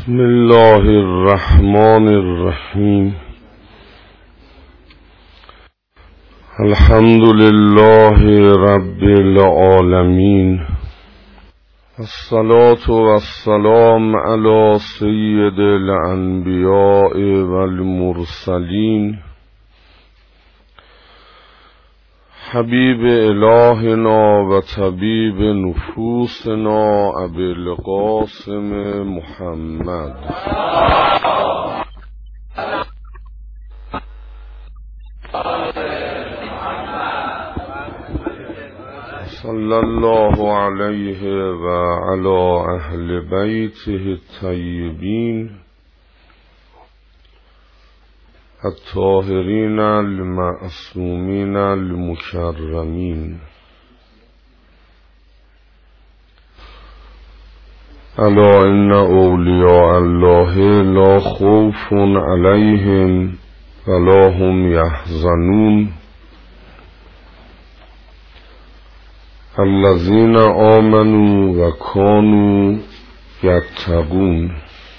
بسم الله الرحمن الرحیم. الحمد لله رب العالمین، الصلاة والسلام علی سید الانبیاء والمرسلین، حبیب الهنا و طبیب نفوسنا ابی القاسم محمد صلی الله علیه و علی اهل بیته الطیبین الطاهرین المعصومین المکرمین. الا ان اولیاء الله لا خوف علیهم ولا هم یحزنون الذین آمنوا و کانوا یتقون.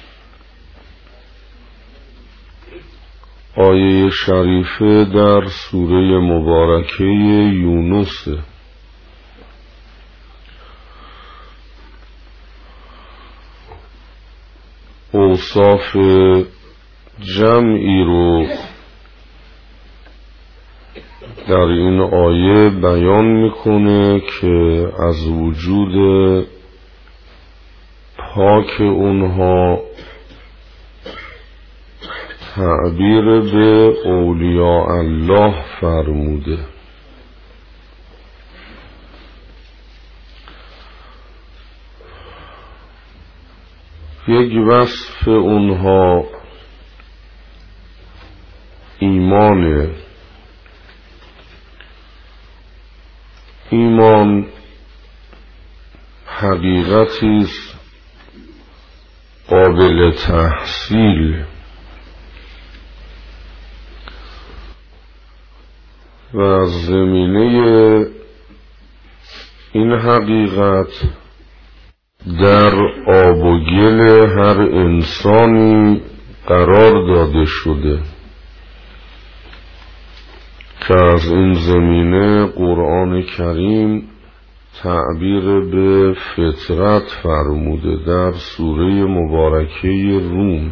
آیه شریفه در سوره مبارکه یونس. اوصاف جمعی رو در این آیه بیان میکنه که از وجود پاک اونها تعبیر به اولیاء الله فرموده. یک وصف اونها ایمانه. ایمان حقیقتی است قابل تحصیل و از زمینه این حقیقت در آب و گل هر انسانی قرار داده شده که از این زمینه قرآن کریم تعبیر به فطرت فرموده در سوره مبارکه روم.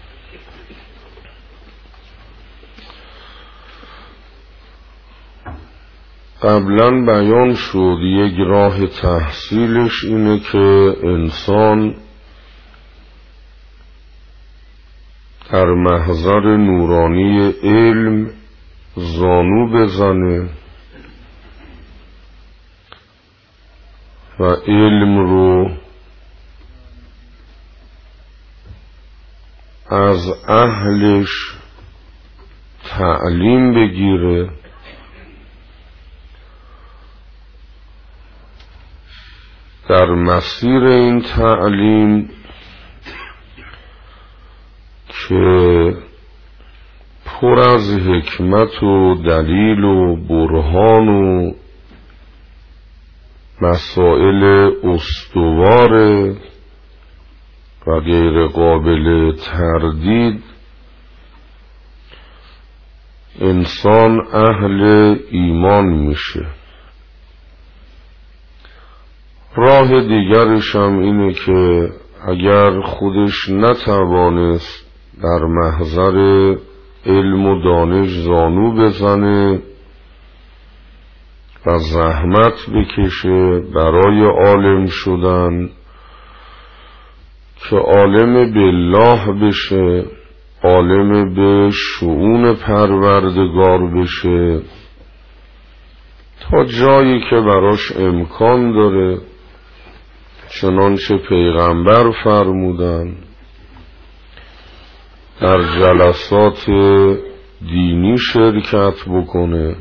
قبلا بیان شد یک راه تحصیلش اینه که انسان در محضر نورانی علم زانو بزنه و علم رو از اهلش تعلیم بگیره در مسیر این تعلیم که پر از حکمت و دلیل و برهان و مسائل استوار و غیر قابل تردید، انسان اهل ایمان میشه. راه دیگرش هم اینه که اگر خودش نتوانست در محضر علم و دانش زانو بزنه و زحمت بکشه برای عالم شدن که عالم بالله بشه، عالم به شؤون پروردگار بشه، تا جایی که براش امکان داره، چنانچه پیغمبر فرمودن، در جلسات دینی شرکت بکنه،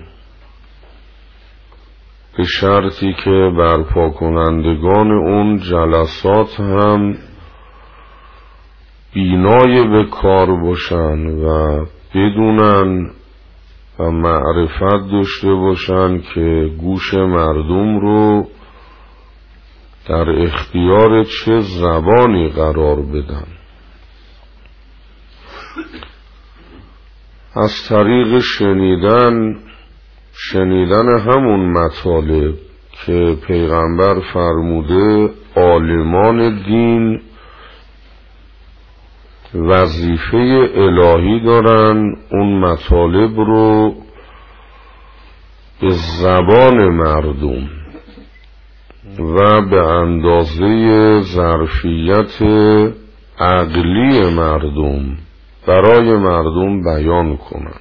به شرطی که برپا کنندگان اون جلسات هم بینای به کار باشن و بدونن و معرفت داشته باشن که گوش مردم رو در اختیار چه زبانی قرار بدن. از طریق شنیدن همون مطالب که پیغمبر فرموده عالمان دین وظیفه الهی دارن اون مطالب رو به زبان مردم و به اندازه ظرفیت عقلی مردم برای مردم بیان کنند.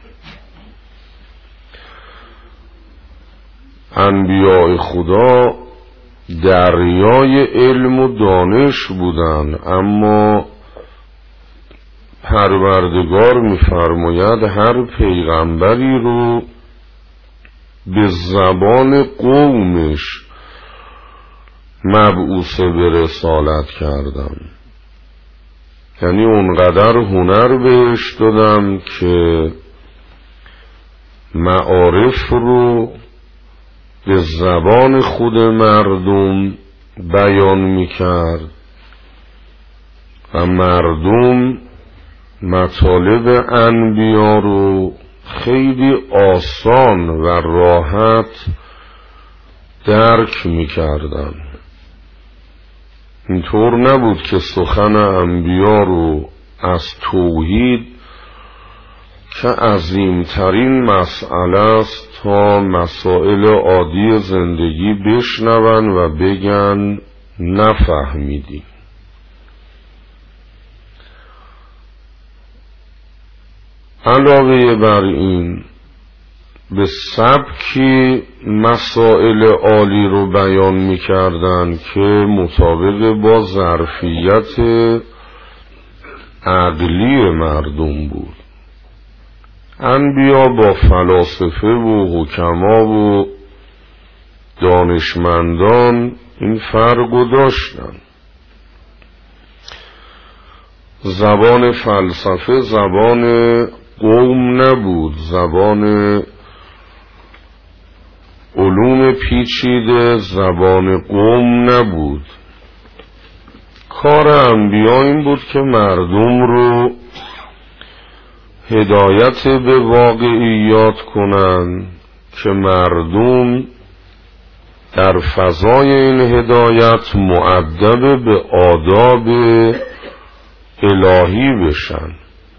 انبیاء خدا دریای علم و دانش بودند، اما پروردگار می‌فرماید هر پیغمبری رو به زبان قومش مبعوث به رسالت کردم، یعنی اونقدر هنر بهش دادم که معارف رو به زبان خود مردم بیان میکرد و مردم مطالب انبیا رو خیلی آسان و راحت درک میکردن. اینطور نبود که سخن انبیا رو از توحید که عظیمترین مسئله است تا مسائل عادی زندگی بشنون و بگن نفهمیدیم. علاوه بر این به سبکی مسائل عالی رو بیان می‌کردند که مطابق با ظرفیت عقلی مردم بود. انبیا با فلاسفه و حکما و دانشمندان این فرق رو داشتن. زبان فلسفه زبان قوم نبود، زبان علوم پیچیده زبان قوم نبود. کار انبیا این بود که مردم رو هدایت به واقعیات کنن که مردم در فضای این هدایت مؤدب به آداب الهی بشن،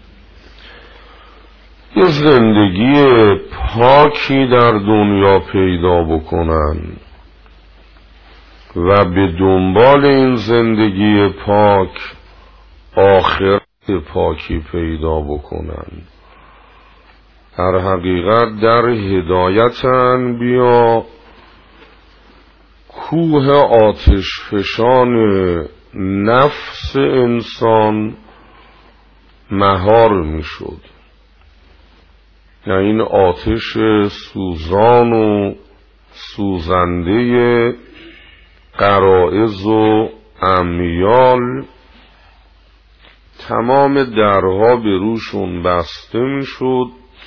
یه زندگی پاکی در دنیا پیدا بکنن و به دنبال این زندگی پاک آخرت پاکی پیدا بکنن. در حقیقت در هدایت انبیا کوه آتش فشان نفس انسان مهار می شد، یعنی این آتش سوزان و سوزنده غرایز و امیال تمام درها به روشون بسته می شد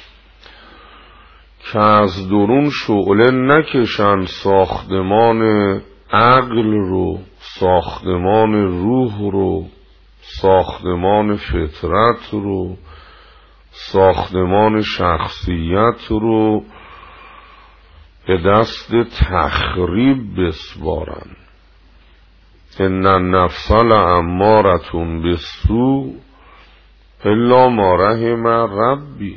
که از درون شعله نکشن ساختمان عقل رو، ساختمان روح رو، ساختمان فطرت رو، ساختمان شخصیت رو به دست تخریب بسپارن. ان النفس لامارة بالسوء الا ما رحم ربی.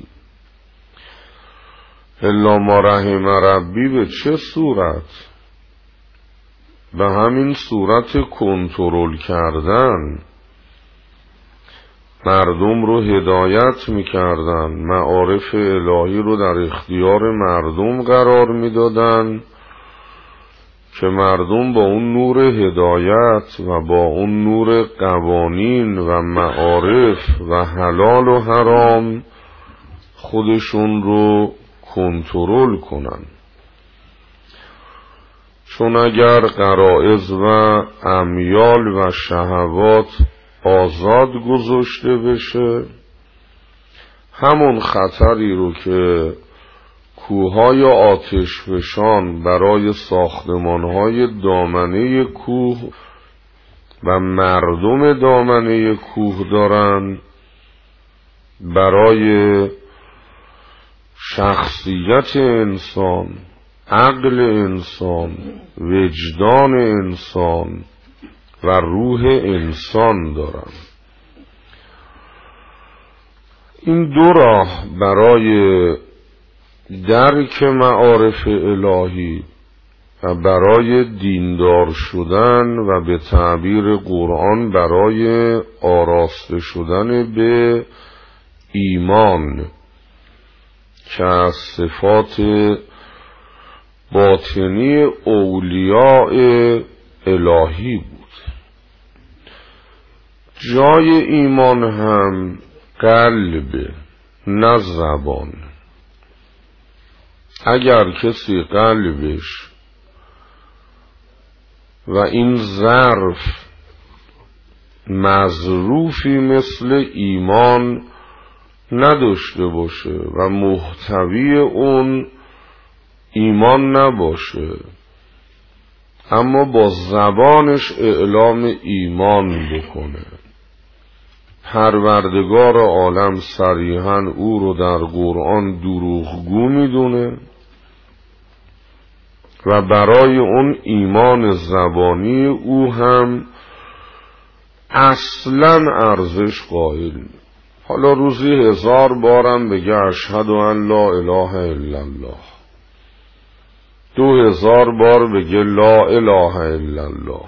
الا ما رحم ربی به چه صورت؟ به همین صورت کنترل کردن، مردم رو هدایت میکردن، معارف الهی رو در اختیار مردم قرار میدادن که مردم با اون نور هدایت و با اون نور قوانین و معارف و حلال و حرام خودشون رو کنترل کنن. چون اگر غرایز و امیال و شهوات آزاد گذاشته بشه، همون خطری رو که کوههای آتشفشان برای ساختمانهای دامنه کوه و مردم دامنه کوه دارن، برای شخصیت انسان، عقل انسان، وجدان انسان و روح انسان دارن. این دو راه برای درک معارف الهی و برای دیندار شدن و به تعبیر قرآن برای آراسته شدن به ایمان که از صفات باطنی اولیاء الهی بود. جای ایمان هم قلب نه زبان. اگر کسی قلبش و این ظرف مظروفی مثل ایمان نداشته باشه و محتوی اون ایمان نباشه، اما با زبانش اعلام ایمان بکنه، پروردگار عالم صریحاً او رو در قرآن دروغگو میدونه و برای اون ایمان زبانی او هم اصلاً ارزش قائل. حالا روزی 1000 بارم بگه اشهد ان لا اله الا الله، 2000 بار بگه لا اله الا الله،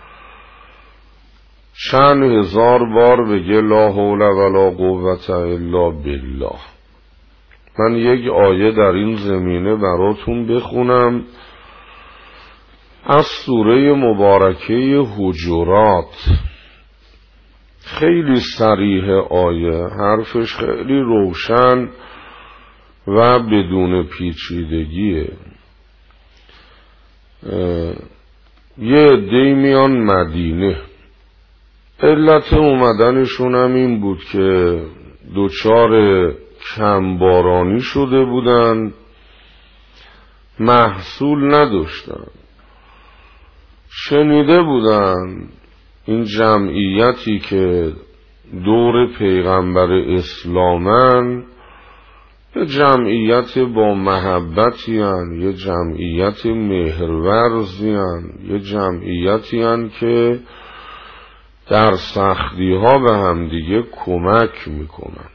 چند هزار بار بگه لا حول ولا قوة الا بالله. من یک آیه در این زمینه براتون بخونم از سوره مبارکه حجرات. خیلی صریح آیه، حرفش خیلی روشن و بدون پیچیدگیه. یه عده‌ای میان مدینه، علت اومدنشون هم این بود که دوچار کمبارانی شده بودن، محصول نداشتن. شنیده بودن این جمعیتی که دور پیغمبر اسلامن یه جمعیت با محبتی هن، یه جمعیت مهرورزی هن، یه جمعیتی هن که در سختی ها به هم دیگه کمک میکنن.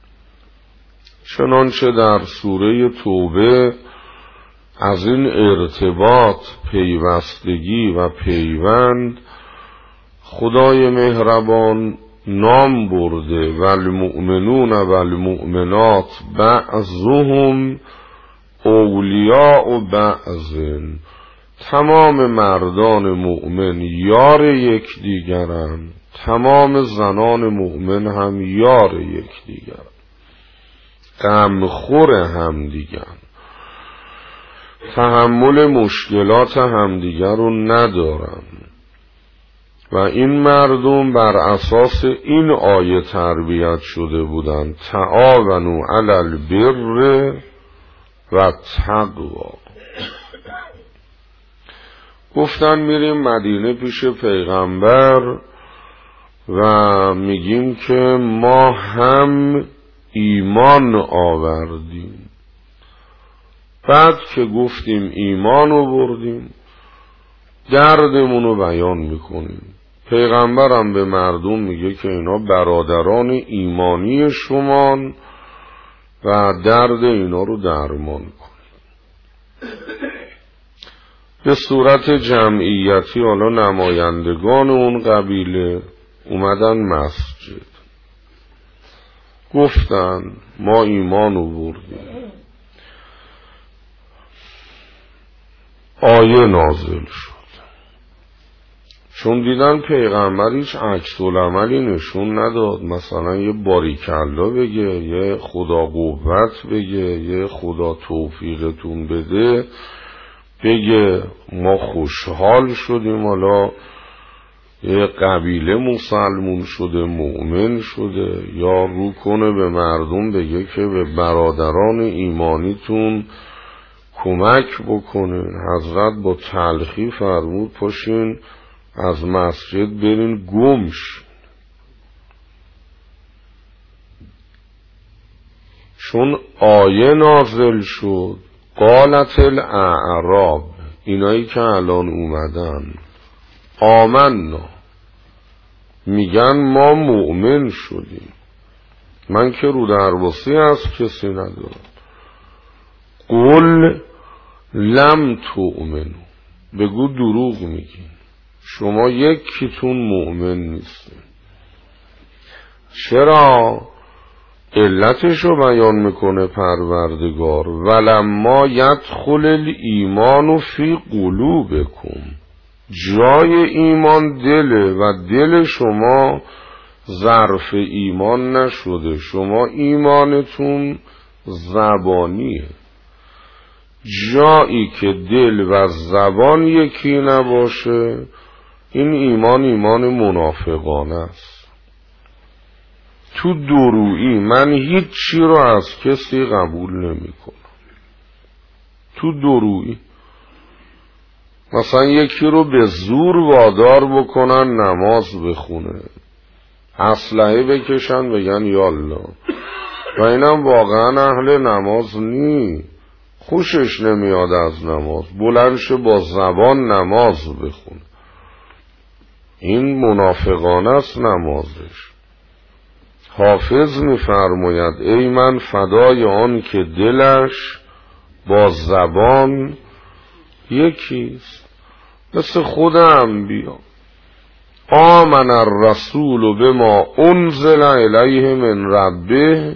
چنانچه در سوره توبه از این ارتباط، پیوستگی و پیوند خدای مهربان نام برده والمؤمنون والمؤمنات بعضهم اولیاء بعض. تمام مردان مؤمن یار یکدیگرن، تمام زنان مؤمن هم یار یکدیگرن، غمخور همدیگرن، تحمل مشکلات همدیگر رو ندارن. و این مردم بر اساس این آیه تربیت شده بودند: تعاونوا علی البر و تقوا. گفتن میریم مدینه پیش پیغمبر و میگیم که ما هم ایمان آوردیم. بعد که گفتیم ایمان آوردیم، دردمون رو بیان میکنیم. پیغمبرم به مردم میگه که اینا برادران ایمانی شمان و درد اینا رو درمان کنید. به صورت جمعیتی حالا نمایندگان اون قبیله اومدن مسجد، گفتن ما ایمان آوردیم. آیه نازل شد. چون دیدن پیغمبر هیچ عکس‌العملی نشون نداد، مثلا یه باریکلا بگه، یه خدا قوت بگه، یه خدا توفیقتون بده، بگه ما خوشحال شدیم، حالا یه قبیله مسلمون شده، مؤمن شده، یا رو کنه به مردم بگه که به برادران ایمانیتون کمک بکنین. حضرت با تلخی فرمود پاشین از مسجد برین گمش. چون آیه نازل شد قالت الاعراب، اینایی که الان اومدن، آمنا، میگن ما مؤمن شدیم، من که رو درواسی از کسی ندارم. قل لم تؤمنو، بگو دروغ میگین، شما یکیتون مؤمن نیستین. چرا؟ علتشو بیان میکنه پروردگار، ولما یدخل الایمان فی قلوبکم، جای ایمان دله و دل شما ظرف ایمان نشده، شما ایمانتون زبانیه. جایی که دل و زبان یکی نباشه این ایمان منافقانه است. تو درویی من هیچی رو از کسی قبول نمی کنم. تو درویی مثلا یکی رو به زور وادار بکنن نماز بخونه، اسلحه بکشن بگن یالله، و اینم واقعا اهل نماز نی، خوشش نمیاد از نماز، بلندش با زبان نماز بخونه، این منافقانه است نمازش. حافظ می‌فرماید ای من فدای آن که دلش با زبان یکیست. مثل خود انبیا، آمن الرسول بما انزل الیه من ربه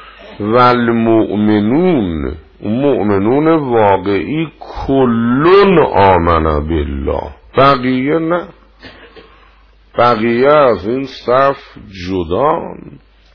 والمؤمنون، مؤمنون واقعی کلون آمن بالله، بقیه نه، بقیه از این صف جدان.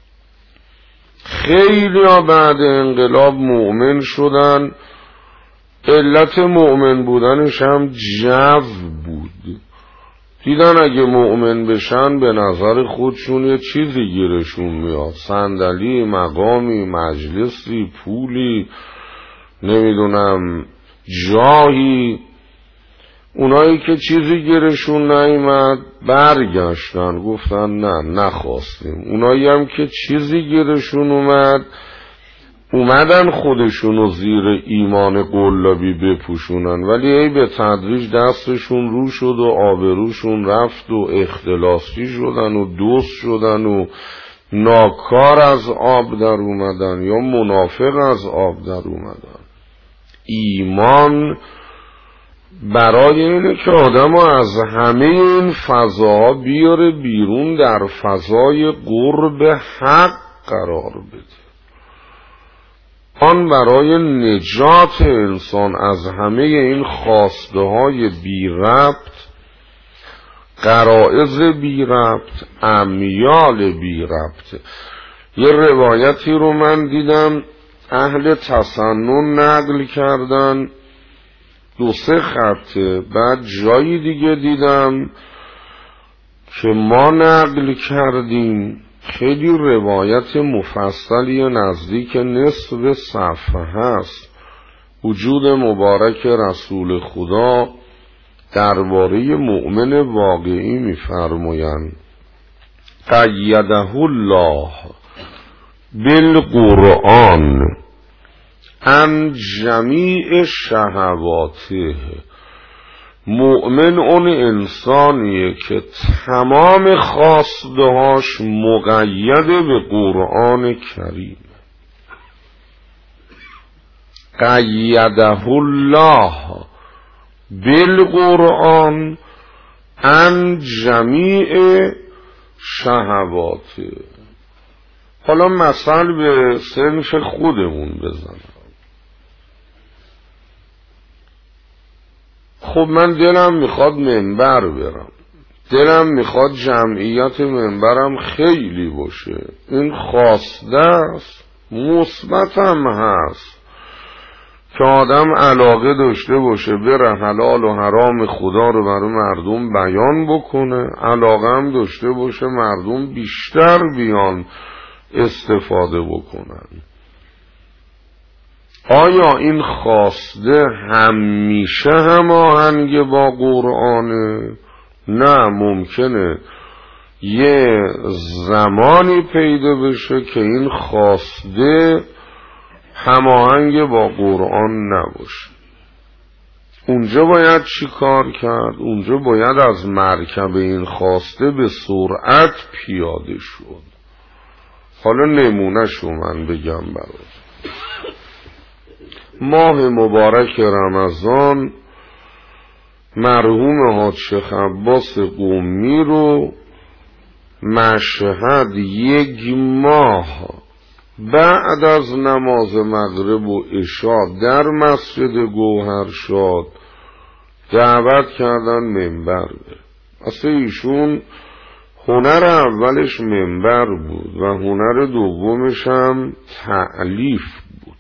خیلی ها بعد انقلاب مؤمن شدن، علت مؤمن بودنش هم جو بود، دیدن اگه مؤمن بشن به نظر خودشون یه چیزی گیرشون میاد، صندلی، مقامی، مجلسی، پولی، نمیدونم جاهی. اونایی که چیزی گیرشون نیامد برگشتن گفتن نه نخواستیم، اونایی هم که چیزی گیرشون اومدن خودشونو زیر ایمان قلابی بپوشونن، ولی ای به تدریج دستشون رو شد و آبروشون رفت و اختلاسی شدن و دوست شدن و ناکار از آب در اومدن یا منافق از آب در اومدن. ایمان برای اینه که آدم از همه این فضاها بیاره بیرون، در فضای قرب حق قرار بده. آن برای نجات انسان از همه این خواسته های بی ربط، غرایز بی ربط، امیال بی ربط. یه روایتی رو من دیدم اهل تسنن نقل کردن، 2-3 خطه، بعد جایی دیگه دیدم که ما نقل کردیم، خیلی روایت مفصلی نزدیک نصف صفحه هست، وجود مبارک رسول خدا درباره مؤمن واقعی می‌فرمایند قیده الله بالقرآن عن جمیع شهواته. مؤمن اون انسانیه که تمام خواستهاش مقید به قرآن کریم. قیده الله بالقرآن عن جمیع شهواته. حالا مثل به صنف خودمون بزنم. خب من دلم میخواد منبر برم، دلم میخواد جمعیت منبرم خیلی باشه، این خواسته است، مثبت هم هست که آدم علاقه داشته باشه بره حلال و حرام خدا رو برای مردم بیان بکنه، علاقه هم داشته باشه مردم بیشتر بیان استفاده بکنن. آیا این خواسته همیشه هماهنگ با قرآنه؟ نه، ممکنه یه زمانی پیدا بشه که این خواسته هماهنگ با قرآن نباشه. اونجا باید چی کار کرد؟ اونجا باید از مرکب این خواسته به سرعت پیاده شد. حالا نمونهشو من بگم برات. ماه مبارک رمضان مرحوم حاج شیخ عباس قمی رو مشهد 1 ماه بعد از نماز مغرب و عشا در مسجد گوهرشاد دعوت کردن منبر بره. اصلا ایشون هنر اولش منبر بود و هنر دومش هم تألیف بود.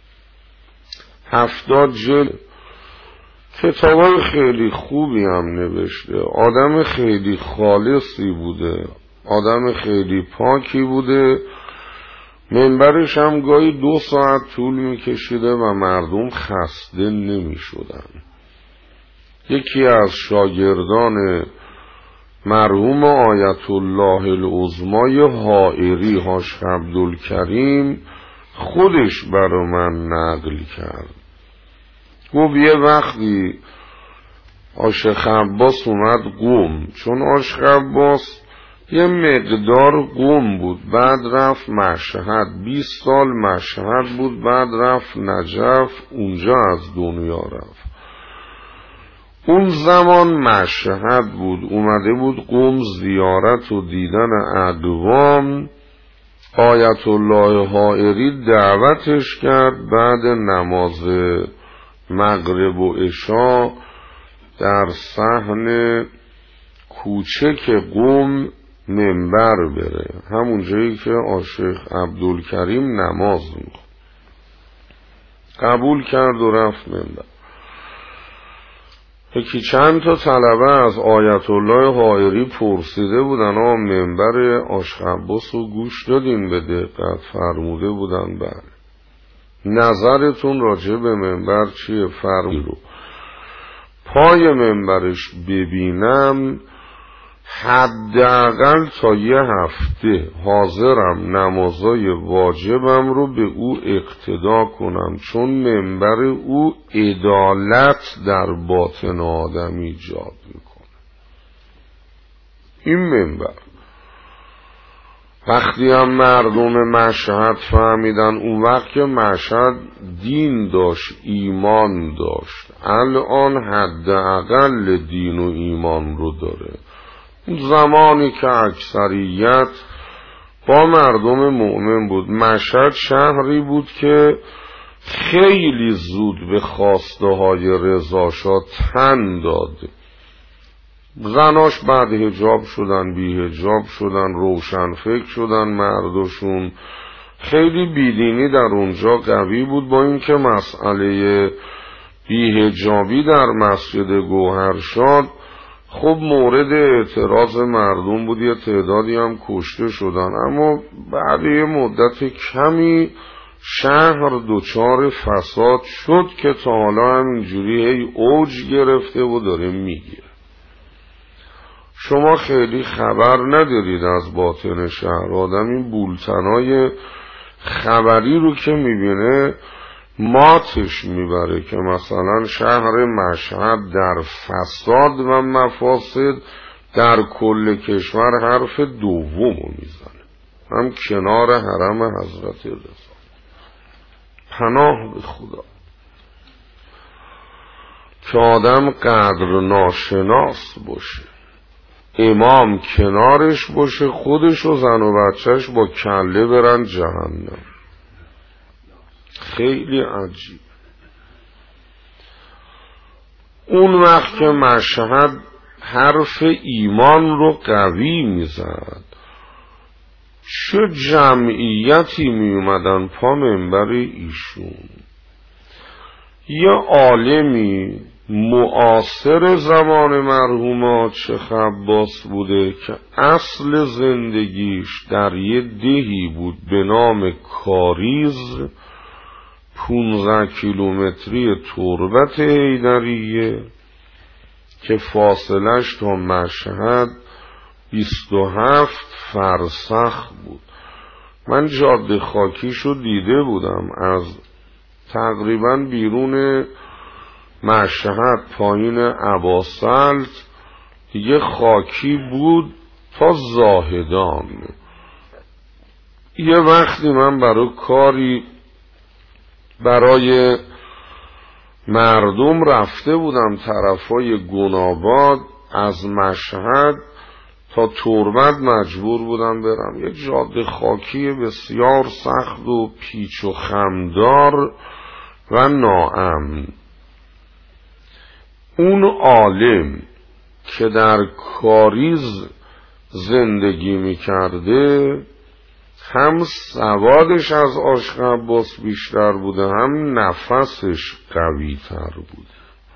70 جلد کتاب خیلی خوبی هم نوشته. آدم خیلی خالصی بوده، آدم خیلی پاکی بوده. منبرش هم گاهی 2 ساعت طول میکشیده و مردم خسته نمیشدن. یکی از شاگردان مرحوم آیت الله العظمای حائری حاج عبدالکریم خودش برا من نقل کرد. گفت یه وقتی عاشق عباس اومد قم، چون عاشق عباس یه مقدار قم بود، بعد رفت مشهد، 20 سال مشهد بود، بعد رفت نجف، اونجا از دنیا رفت. اون زمان مشهد بود، اومده بود قم زیارت و دیدن اقوام. آیت الله حائری دعوتش کرد بعد نماز مغرب و عشا در صحن کوچک قم منبر بره، همون جایی که عاشق عبدالکریم نماز میخوند. قبول کرد و رفت منبر. یکی چند تا طلبه از آیت الله حائری پرسیده بودن منبر عاشق عباس رو گوش دادین؟ به دقت فرموده بودن بله. نظرتون راجع به منبر چیه؟ فرمود رو پای منبرش ببینم حداقل تا 1 هفته حاضرم نمازای واجبم رو به او اقتدا کنم، چون منبر او عدالت در باطن آدم ایجاد میکنه. این منبر وقتی هم مردم مشهد فهمیدن، اون وقت که مشهد دین داشت، ایمان داشت، الان حداقل دین و ایمان رو داره. زمانی که اکثریت با مردم مؤمن بود. مشهد شهری بود که خیلی زود به خواسته های رضا شاه تن داد. زناش بعد حجاب شدن، بی حجاب شدن، روشن فکر شدن مردشون. خیلی بیدینی در اونجا قوی بود، با اینکه مسئله بی حجابی در مسجد گوهرشاد خب مورد اعتراض مردم بود، یه تعدادی هم کشته شدن. اما بعد یه مدت کمی شهر دچار فساد شد که تا حالا همینجوری اوج گرفته و داره میگیره. شما خیلی خبر ندارید از باطن شهر. آدم این بولتنای خبری رو که میبینه ماتش میبره که مثلا شهر مشهد در فساد و مفاسد در کل کشور حرف دومو میزنه، هم کنار حرم حضرت رضا. پناه به خدا که آدم قدر ناشناس باشه، امام کنارش باشه، خودش و زن و بچهش با کله برن جهنم. خیلی عجیب. اون وقت که مشهد حرف ایمان رو قوی میزد، چه جمعیتی می اومدن پا منبر ایشون. یه عالمی معاصر زمان مرحوم حاج شیخ عباس بوده که اصل زندگیش در یه دهی بود به نام کاریز، 15 کیلومتری تربت حیدریه که فاصلش تا مشهد 27 فرسخ بود. من جاده خاکیشو دیده بودم، از تقریبا بیرون مشهد پایین اباسلط دیگه خاکی بود تا زاهدان. یه وقتی من برای کاری برای مردم رفته بودم طرفای گناباد، از مشهد تا تربت مجبور بودم برم. یه جاده خاکی بسیار سخت و پیچ و خمدار و ناامن. اون عالم که در کاریز زندگی میکرده هم سوادش از عاشق عباس بیشتر بوده، هم نفسش قوی تر بوده.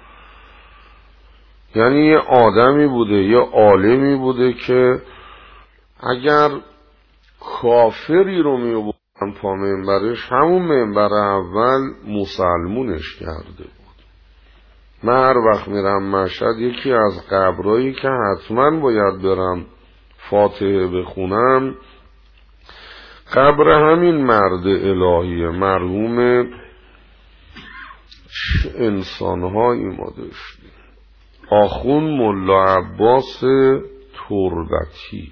یعنی یه آدمی بوده، یه عالمی بوده که اگر کافری رو می‌آوردن پا منبرش، همون منبر اول مسلمونش کرده بود. من هر وقت میرم مشهد یکی از قبرایی که حتما باید برم فاتحه بخونم قبر همین مرد الهیه، مرحوم. انسانهایی ما داشتیم. آخون ملا عباس تربتی.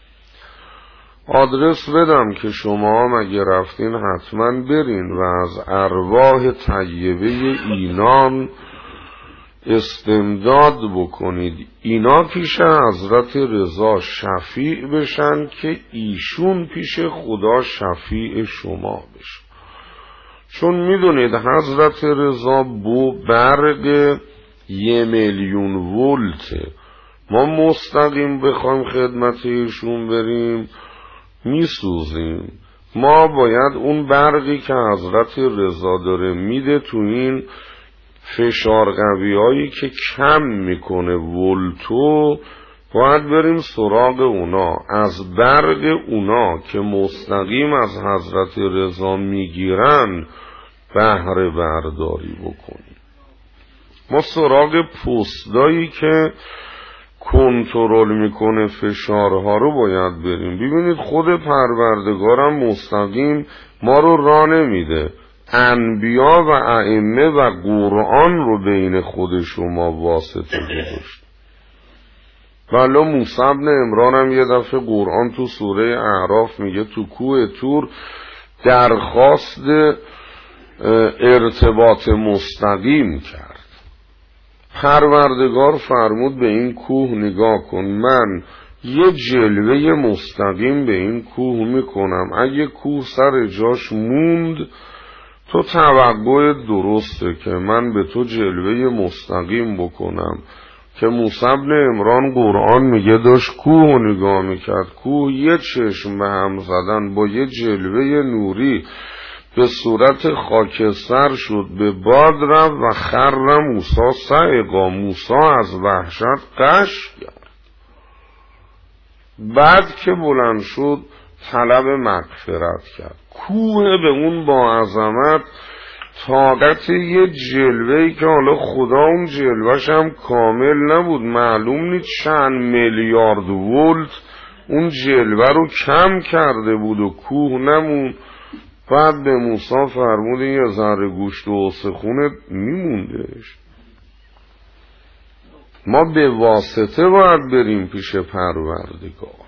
آدرس بدم که شما مگه رفتین حتما برین و از ارواح طیبه اینان استمداد بکنید. اینا پیش حضرت رضا شفیع بشن که ایشون پیش خدا شفیع شما بشن. چون میدونید حضرت رضا برق 1,000,000 ولته. ما مستقیم بخوایم خدمت ایشون بریم میسوزیم. ما باید اون برقی که حضرت رضا داره میده تو این فشار قوی هایی که کم میکنه ولتو، باید بریم سراغ اونا، از برق اونا که مستقیم از حضرت رضا میگیرن بهره برداری بکنیم. ما سراغ پستایی که کنترل میکنه فشارها رو باید بریم. ببینید خود پروردگارم مستقیم ما رو راه نمیده. انبیا و ائمه و قرآن رو بین خود شما واسطه گذاشت. والا موسی بن عمران هم یه دفعه قرآن تو سوره اعراف میگه تو کوه طور درخواست ارتباط مستقیم کرد. پروردگار فرمود به این کوه نگاه کن، من یه جلوه مستقیم به این کوه میکنم، اگه کوه سر جاش موند تو توقع درسته که من به تو جلوه مستقیم بکنم. که موسی بن عمران قرآن میگه داشت کوه نگاه میکرد، کوه یه چشم به هم زدن با یه جلوه نوری به صورت خاکستر شد، به باد رفت و خر موسی صعقا. موسی از وحشت غش کرد. بعد که بلند شد طلب مغفرت کرد. کوه به اون با عظمت طاقت یه جلوه‌ای که حالا خدا اون جلوه‌ش هم کامل نبود، معلوم نیست چند میلیارد ولت اون جلوه رو کم کرده بود و کوه نمون. بعد به موسی فرمود یه ذره گوشت و استخونت میموندش. ما به واسطه باید بریم پیش پروردگار.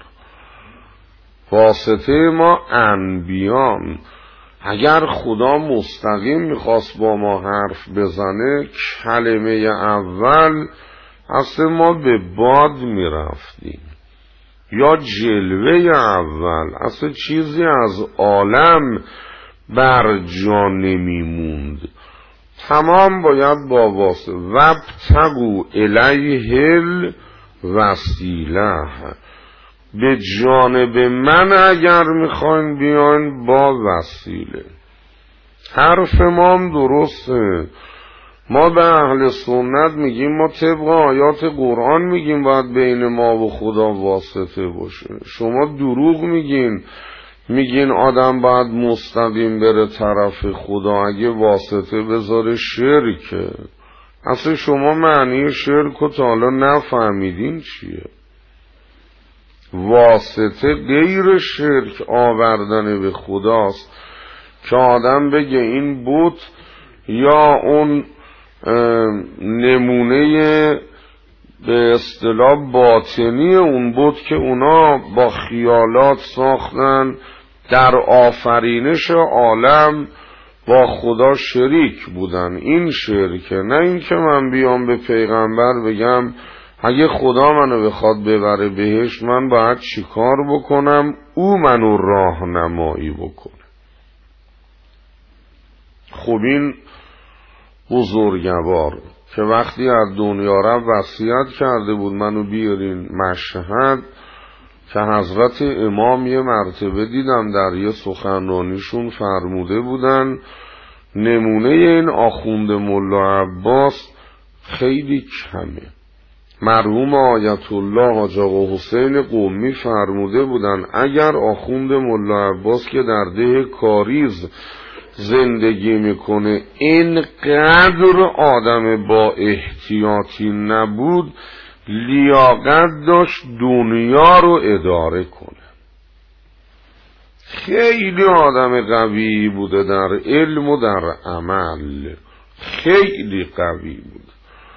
واسطه ما انبیان. اگر خدا مستقیم میخواست با ما حرف بزنه، کلمه اول اصلا ما به باد میرفتیم، یا جلوه اول اصلا چیزی از عالم بر جا نمیموند. تمام باید با واسطه. وابتغوا الیه الوسیله. به جانب من اگر میخواین بیاین با وسیله. حرف ما هم درسته. ما به اهل سنت میگیم، ما طبق آیات قرآن میگیم باید بین ما و خدا واسطه باشه. شما دروغ میگین آدم باید مستقیم بره طرف خدا، اگه واسطه بذاره شرکه. اصلا شما معنی شرک رو تا حالا نفهمیدین چیه. واسطه غیر شرک آوردن به خداست که آدم بگه این بت یا اون نمونه به اصطلاح باطنی اون بود که اونا با خیالات ساختن در آفرینش عالم با خدا شریک بودن. این شرکه، نه این که من بیام به پیغمبر بگم اگه خدا منو بخواد ببره بهش من باید چیکار بکنم، او منو راهنمایی بکنه. خب این بزرگوار که وقتی از دنیا رفت وصیت کرده بود منو بیارین مشهد، که حضرت امام یه مرتبه دیدم در یه سخنرانیشون فرموده بودن نمونه این آخوند ملا عباس خیلی کمه. مرحوم آیت الله حاج آقا حسین قمی فرموده بودن اگر آخوند ملا عباس که در ده کاریز زندگی میکنه اینقدر آدم با احتیاطی نبود لیاقت داشت دنیا رو اداره کنه. خیلی آدم قوی بوده در علم و در عمل، خیلی قوی بود.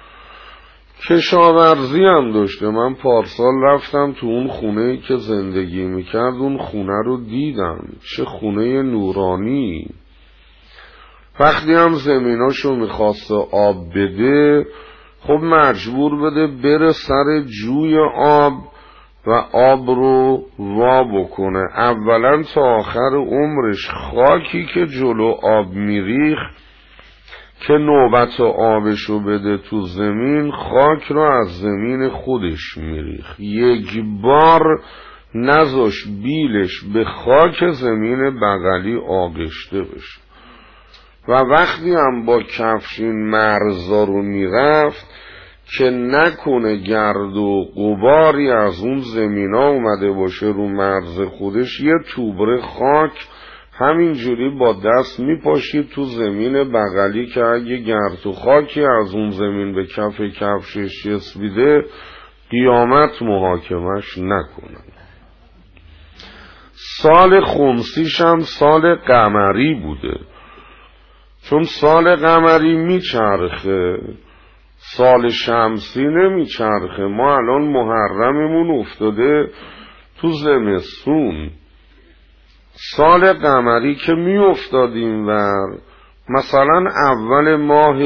کشاورزی هم داشته. من پارسال رفتم تو اون خونه که زندگی میکرد، اون خونه رو دیدم، چه خونه نورانی. وقتی هم زمیناشو میخواست آب بده خب مجبور بده بره سر جوی آب و آب رو وا بکنه. اولا تا آخر عمرش خاکی که جلو آب میریخ که نوبت آبشو بده تو زمین، خاک رو از زمین خودش میریخ. یک بار نذاش بیلش به خاک زمین بغلی آغشته بشه. و وقتی هم با کفشین مرزا رو میرفت که نکنه گرد و غباری از اون زمینا اومده باشه رو مرز خودش، یه توبره خاک همینجوری با دست میپاشید تو زمین بغلی که اگه گرد و خاکی از اون زمین به کف کفشش چسبیده قیامت محاکمش نکنن. سال خمسیش هم سال قمری بوده، چون سال قمری میچرخه، سال شمسی نمیچرخه. ما الان محرممون افتاده تو زمستون، سال قمری که میافتادیم ور مثلا اول ماه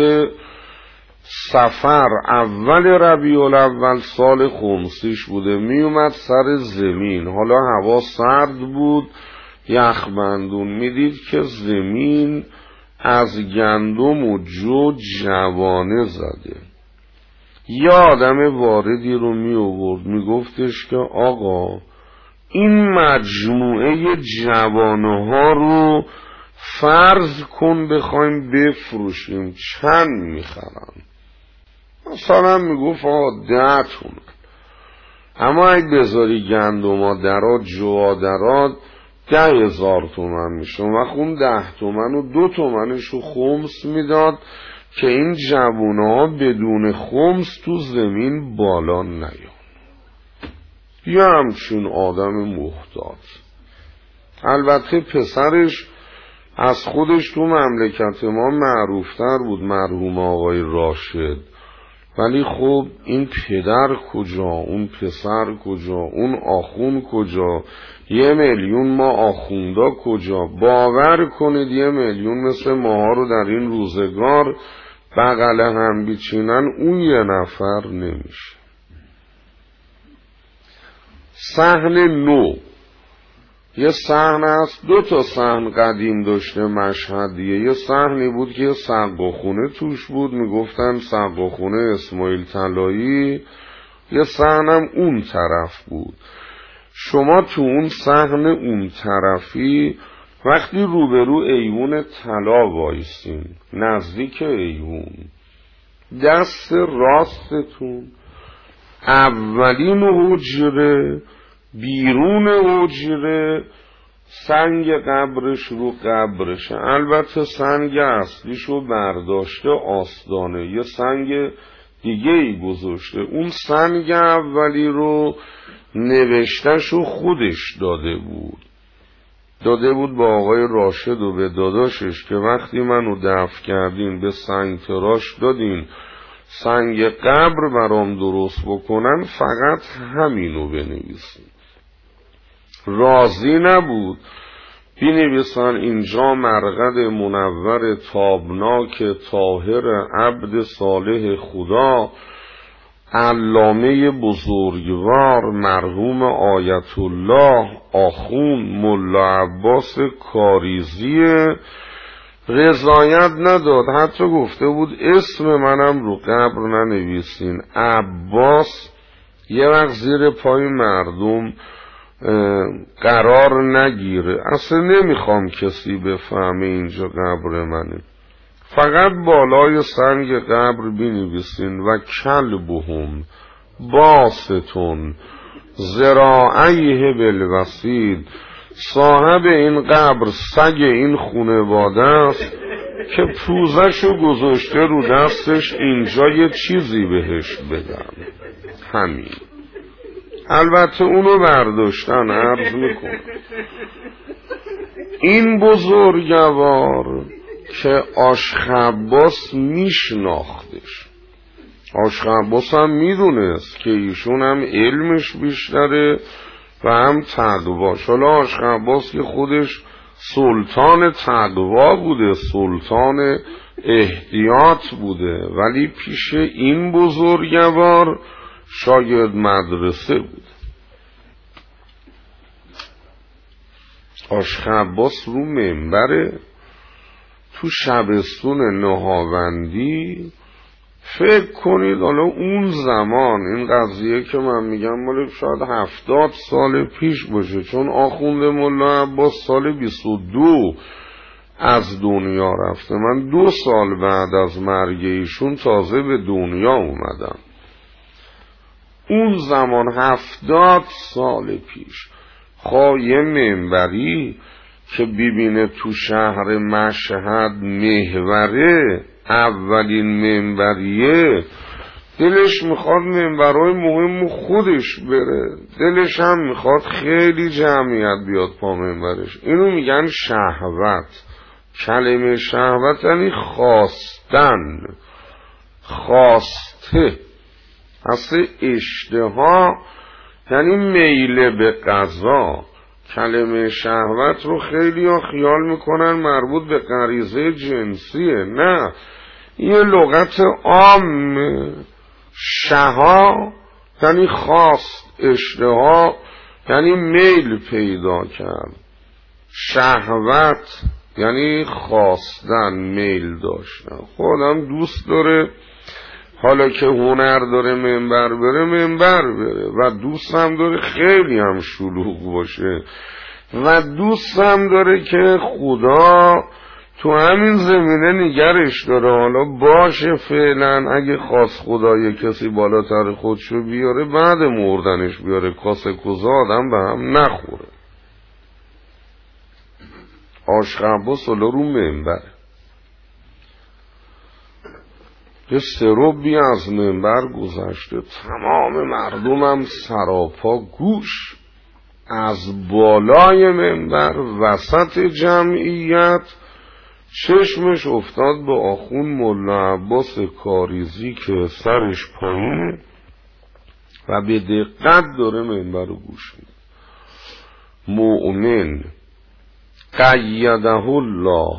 صفر اول ربیع الاول سال خمسیش بوده، میومد سر زمین. حالا هوا سرد بود، یخبندون، میدید که زمین از گندم و جو جوانه زده. یه آدم واردی رو می آورد میگفتش که آقا این مجموعه جوانه ها رو فرض کن بخوایم بفروشیم چند میخرن؟ مثلا میگفت آقا 10 تومن. اما اگه بذاری گندما درات جوا درات 10,000 تومن میشه. و خون 10 تومن و 2 تومنش رو خمس میداد که این جوونه ها بدون خمس تو زمین بالا نیان. یه همچون آدم محتاط. البته پسرش از خودش تو مملکت ما معروفتر بود، مرحوم آقای راشد. ولی خب این پدر کجا، اون پسر کجا، اون آخوند کجا، 1,000,000 ما آخوندا کجا؟ باور کنید 1,000,000 مثل ماها رو در این روزگار بغل هم بیچینن اون یه نفر نمیشه. صحن نو، یه صحن هست، 2 تا صحن قدیم داشته مشهدیه. یه صحنی بود که سقاخونه توش بود، میگفتن سقاخونه اسماعیل طلایی. یه صحنم اون طرف بود. شما تو اون صحن اون طرفی وقتی روبرو ایوون طلا وایسین، نزدیک ایوون، دست راستتون اولین حجره، بیرون حجره سنگ قبرش رو قبرشه. البته سنگ اصلیشو برداشته آستانه، یه سنگ دیگه ای گذاشته. اون سنگ اولی رو نوشتهشو خودش داده بود. داده بود با آقای راشد و به داداشش که وقتی منو دفن کردین به سنگ تراش دادین سنگ قبر برام درست بکنن، فقط همینو بنویسین. راضی نبود بنویسن اینجا مرقد منور تابناک طاهر عبد صالح خدا علامه بزرگوار مرحوم آیت الله آخوند ملا عباس کاریزی. رضایت نداد، حتی گفته بود اسم منم رو قبر ننویسین. عباس یه وقت زیر پای مردم قرار نگیره، اصلا نمیخوام کسی بفهمه اینجا قبر منه، فقط بالای سنگ قبر بنویسین و کلبهم باستون ذراعیه بالوسید. صاحب این قبر سگ این خانواده است که پوزشو گذاشته رو دستش، اینجا یه چیزی بهش بدم. همین. البته اونو برداشتن، عرض میکن این بزرگوار که آشخباس میشناختش. آشخباس هم میدونست که ایشون هم علمش بیشتره و هم تقواش. حالا آشخباس که خودش سلطان تقوا بوده، سلطان احتیاط بوده، ولی پیش این بزرگوار شاگرد مدرسه بود. آشخباس رو منبره تو شبستون نهاوندی. فکر کنید حالا اون زمان این قضیه که من میگم مال شاید 70 سال پیش باشه، چون آخوند ملا عباس سال 22 از دنیا رفته. من 2 سال بعد از مرگ ایشون تازه به دنیا اومدم. اون زمان 70 سال پیش یه منبری که ببینه تو شهر مشهد محوره، اولین منبریه، دلش میخواد منبرهای مهم خودش بره، دلش هم میخواد خیلی جمعیت بیاد پا منبرش. اینو میگن شهوت. کلمه شهوت یعنی خواستن، خواسته. اصل اشتها یعنی میل به غذا. کلمه شهوت رو خیلی ها خیال میکنن مربوط به غریزه جنسیه. نه، یه لغت عام. شها یعنی خواست، اشتها یعنی میل پیدا کرد، شهوت یعنی خواستن، میل داشتن. خودم دوست داره حالا که هنر داره منبر بره منبر بره، و دوست هم داره خیلی هم شلوغ باشه، و دوست هم داره که خدا تو همین زمینه نگرش داره. حالا باشه فعلا اگه خواست خدا یه کسی بالاتر خودشو بیاره، بعد مردنش بیاره، کاسه کوزه آدم به هم نخوره. آشخباس حالا رو منبر یه سروبی از منبر گذشته، تمام مردمم سراپا گوش. از بالای منبر وسط جمعیت چشمش افتاد به آخوند ملا عباس کاریزی که سرش پایینه و به دقت داره منبر رو گوش میده. مؤمن قیده الله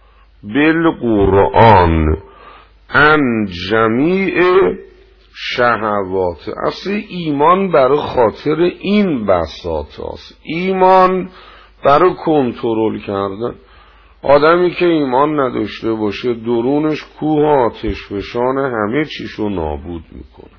بالقرآن ان جمیع شهوات. اصل ایمان برای خاطر این بساط هست. ایمان برای کنترل کردن. آدمی که ایمان نداشته باشه درونش کوه آتش فشان همه چیشو نابود میکنه،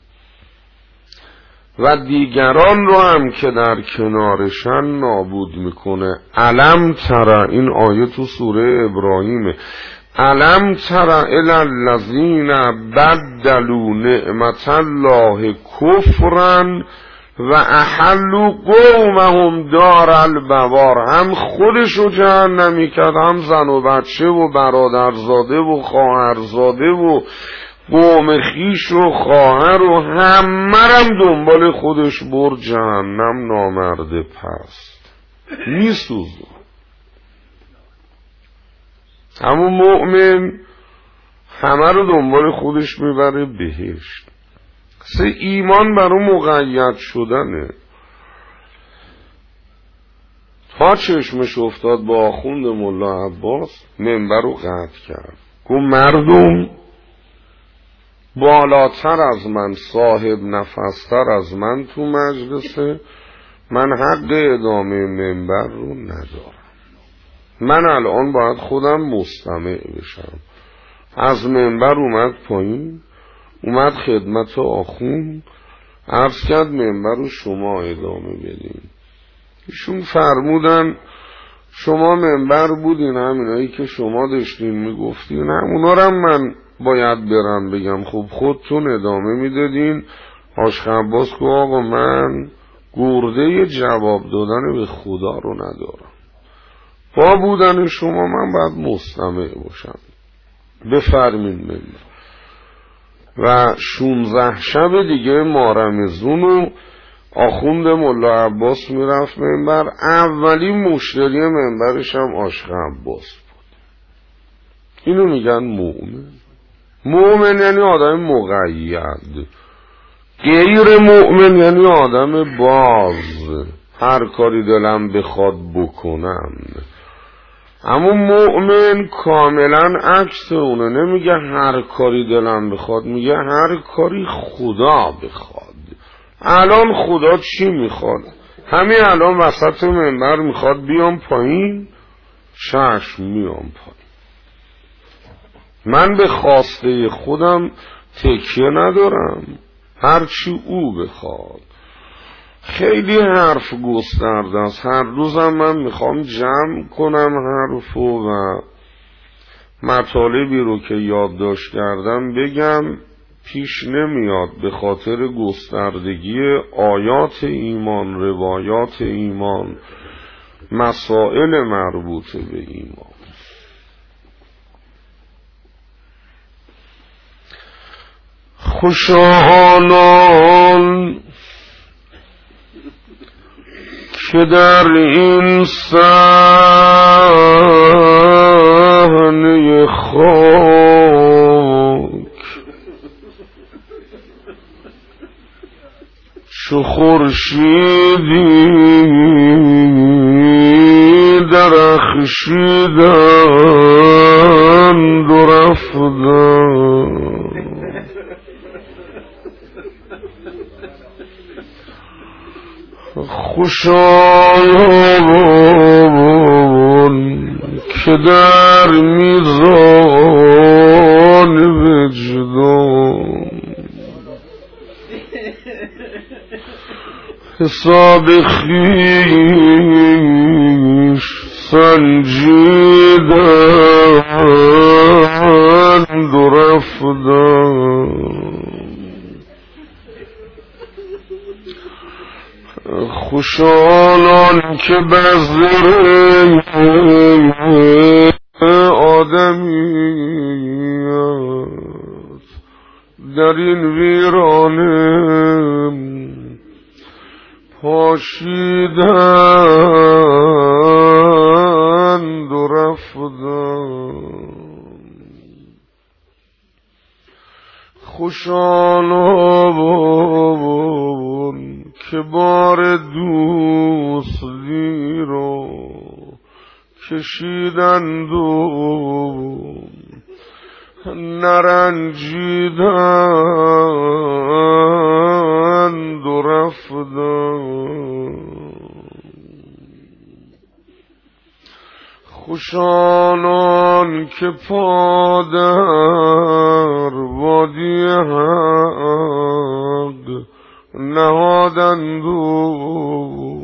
و دیگران رو هم که در کنارشن نابود میکنه. علم تر، این آیه تو سوره ابراهیمه، علم تر الی الذین بدلوا نعمت الله کفرا و احلوا قومهم دار البوار. هم خودشو جهنمی کرد، هم زن و بچه و برادرزاده و خواهرزاده و قوم خیش و خواهر و همرم دنبال خودش برد جهنم. نامرد پست میسوزه. اما مؤمن همه رو دنبال خودش میبره بهشت. ایمان برای مقید شدنه. تا چشمش افتاد با آخوند ملا عباس منبر رو قطع کرد، گفت مردم بالاتر از من، صاحب نفستر از من تو مجلسه، من حق ادامه منبر رو ندارم. من الان باید خودم مستمع بشم. از منبر اومد پایین، اومد خدمت آخوند، عرض کرد منبر رو شما ادامه بدین. ایشون فرمودن شما منبر بودین، همینایی که شما داشتین میگفتین همونا رو من باید برم بگم. خب خودتون ادامه میدادین. عاشق عباس که آقا من گرده جواب دادن به خدا رو ندارم، با بودن شما من باید مستمع باشم، بفرمین منبر. و 16 شب دیگه مارمزون و آخوند ملا عباس میرفت منبر. اولین مشتری منبرش هم عاشق عباس بود. اینو میگن مؤمن. مؤمن یعنی آدم مقید. غیر مؤمن یعنی آدم باز، هر کاری دلم بخواد بکنم. اما مؤمن کاملا عکس اونه، نمیگه هر کاری دلم بخواد، میگه هر کاری خدا بخواد. الان خدا چی میخواد؟ همین الان وسط منبر میخواد بیام پایین، چشم میام پایین. من به خواسته خودم تکیه ندارم، هرچی او بخواد. خیلی حرف گسترده است. هر روزم من میخوام جمع کنم حرفو و مطالبی رو که یادداشت کردم بگم، پیش نمیاد به خاطر گستردگی آیات ایمان، روایات ایمان، مسائل مربوط به ایمان. خوشحالان که در این صحنه خاک چو خورشیدی درخشیدند و رفتند. خوشایان که در میزان وجدان حساب خویش سنجیدند و رفتند. خوشحالان که بذر آدمیت در این ویرانه پاشیدند و رفتند. خوشحالان که بار دوستی رو کشیدند و نرنجیدند و رفتند. خوشحالان که پا در وادی حق نهادند و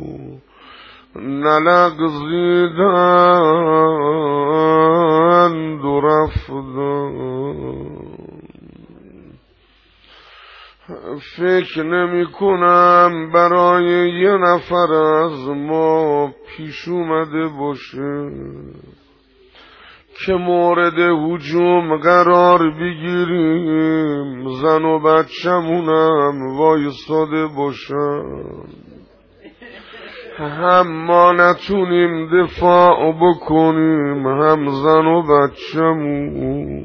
نلغزیدند و رفتند. فکر نمی کنم برای یه نفر از ما پیش اومده باشه که مورد هجوم قرار بگیریم، زن و بچه‌مونم وایساده باشن. هم ما نتونیم دفاع بکنیم، هم زن و بچه‌مون.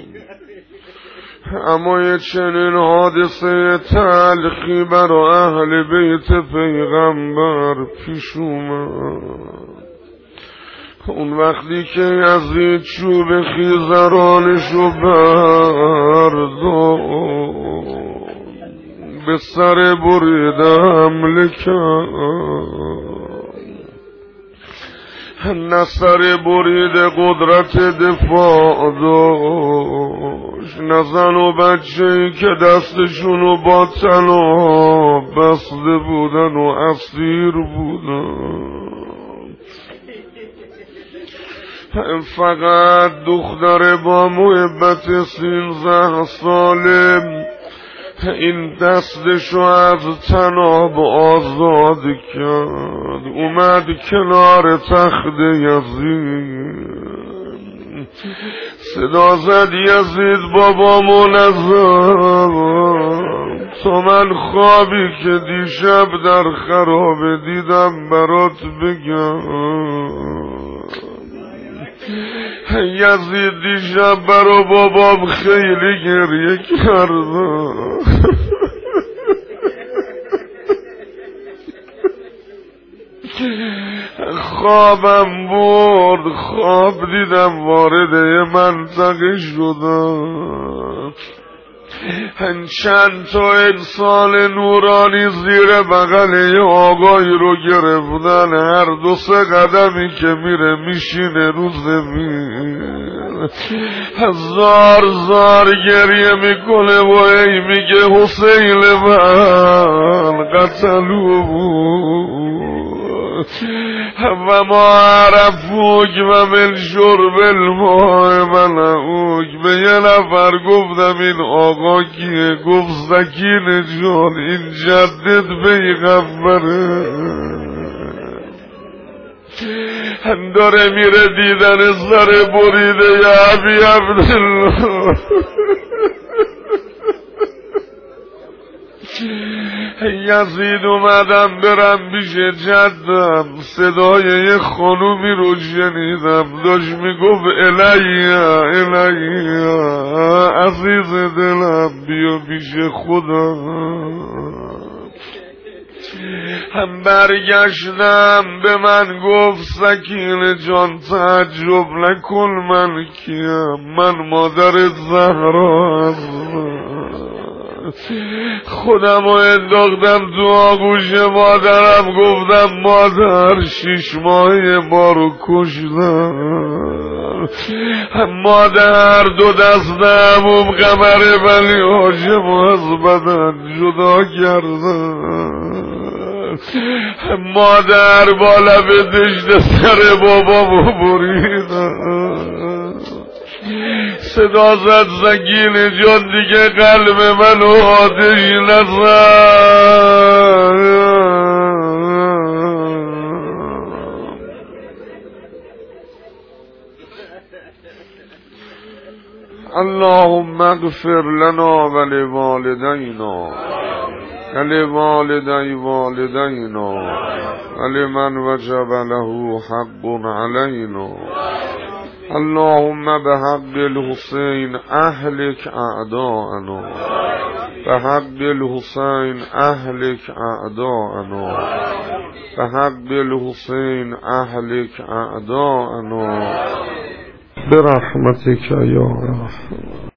اما یه چنین حادثه تلخی برای اهل بیت پیغمبر پیش اومد. اون وقتی که یزید چوب خیزرانشو برداشت به سر بریده حمله کرد، نه سر بریده قدرت دفاع داشت، نه زن و بچه‌ای که دستشونو با طلا بسته بودن و اسیر بودن. فقط دختر با محبت 13 ساله این دستشو از طناب آزاد کرد، اومد کنار تخت یزید، صدا زد یزید بابا منظم، تو من خوابی که دیشب در خرابه دیدم برات بگم. یزید دیشب برا بابام خیلی گریه کردم، خوابم برد، خواب دیدم وارد یه منطقه شدم، چند تا انسان نورانی زیر بغل یه آقایی رو گرفتن، هر 2-3 قدمی که میره میشینه رو زمین، زار زار گریه میکنه و ای میگه حسین من قتلو و ما عرفوک و من شرب الماء منعوک. به یه نفر گفتم این آقا کیه؟ گفت سکین جان این جدت پیغمبره، داره میره دیدن سر بریده یا ابی عبدالله. یزید اومدم برم پیش جدم، صدای یه خانومی رو شنیدم داشت میگفت الیا الیا عزیز دلم بیا پیش خدا. هم برگشتم به من گفت سکینه جان تعجب نکن من کیم، من مادر زهرا هستم. خودم رو انداختم تو آغوش مادرم، گفتم مادر 6 ماهه ما رو کشتن، مادر 2 دست عموم قمر ولی هاشم از بدن جدا کردن، مادر با لب دشت سر بابامو بریدن. صدا زد سکین جان دیگه قلب منو آتش نزن. اللهم اغفر لنا ولوالدینا ولوالدی والدینا ولمن وجب له حق علینا. اللهم بحق الحسین اهلك اعداءنا، بحق الحسین اهلك اعداءنا، بحق الحسین اهلك اعداءنا برحمتك یا رحمن.